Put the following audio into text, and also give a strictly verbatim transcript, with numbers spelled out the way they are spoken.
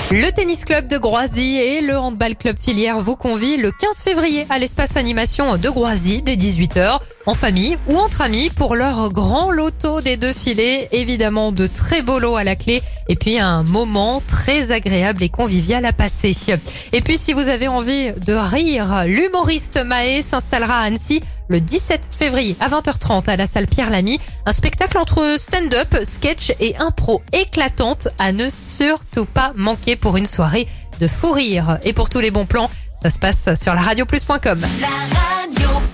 Le tennis club de Groisy et le handball club filière vous convient le quinze février à l'espace animation de Groisy dès dix-huit heures en famille ou entre amis pour leur grand loto des deux filets. Évidemment de très beaux lots à la clé et puis un moment très agréable et convivial à passer. Et puis si vous avez envie de rire, l'humoriste Maë s'installera à Annecy le dix-sept février à vingt heures trente à la salle Pierre Lamy. Un spectacle entre stand-up, sketch et impro éclatante à ne surtout pas manquer pour une soirée de fou rire. Et pour tous les bons plans, ça se passe sur la radio plus point com. La radio